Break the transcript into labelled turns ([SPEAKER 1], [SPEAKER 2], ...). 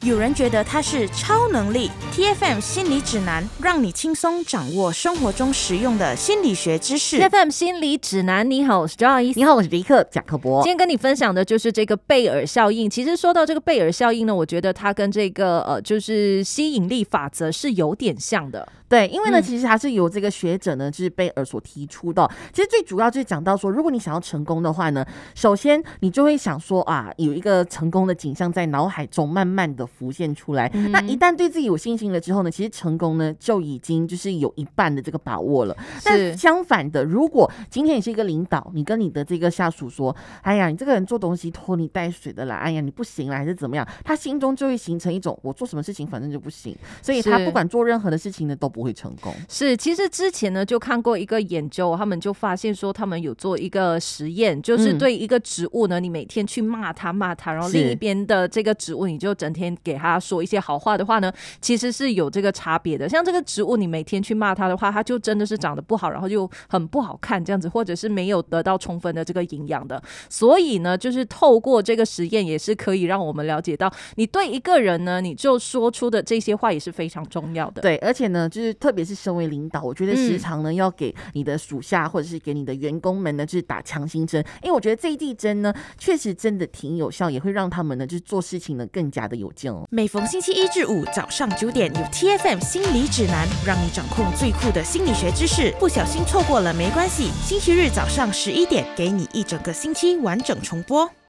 [SPEAKER 1] 有人觉得它是超能力。 TFM 心理指南，让你轻松掌握生活中实用的心理学知识。
[SPEAKER 2] TFM 心理指南，你好，我是 Joyce。
[SPEAKER 3] 你好，我是迪克贾克伯。
[SPEAKER 2] 今天跟你分享的就是这个贝尔效应。其实说到这个贝尔效应呢，我觉得它跟这个就是吸引力法则是有点像的。
[SPEAKER 3] 对，因为呢，其实它是由这个学者呢，就是贝尔所提出的。其实最主要就是讲到说，如果你想要成功的话呢，首先你就会想说啊，有一个成功的景象在脑海中慢慢的浮现出来。那一旦对自己有信心了之后呢，其实成功呢就已经就是有一半的这个把握了。但相反的，如果今天你是一个领导，你跟你的这个下属说，哎呀，你这个人做东西拖泥带水的啦，哎呀，你不行啦，还是怎么样，他心中就会形成一种我做什么事情反正就不行，所以他不管做任何的事情呢都不会成功。
[SPEAKER 2] 是，其实之前呢就看过一个研究，他们就发现说他们有做一个实验，就是对一个植物呢，你每天去骂它，然后另一边的这个植物你就整天给它说一些好话的话呢，其实是有这个差别的。像这个植物你每天去骂它的话，它就真的是长得不好，然后就很不好看这样子，或者是没有得到充分的这个营养的。所以呢，就是透过这个实验也是可以让我们了解到，你对一个人呢，你就说出的这些话也是非常重要的。
[SPEAKER 3] 对，而且呢，就是特别是身为领导，我觉得时常呢要给你的属下或者是给你的员工们呢，就是打强心针，因为我觉得这一剂针呢，确实真的挺有效，也会让他们呢就是做事情呢更加的有劲哦。
[SPEAKER 1] 每逢星期一至五早上9点，有 TFM 心理指南，让你掌控最酷的心理学知识。不小心错过了没关系，星期日早上11点，给你一整个星期完整重播。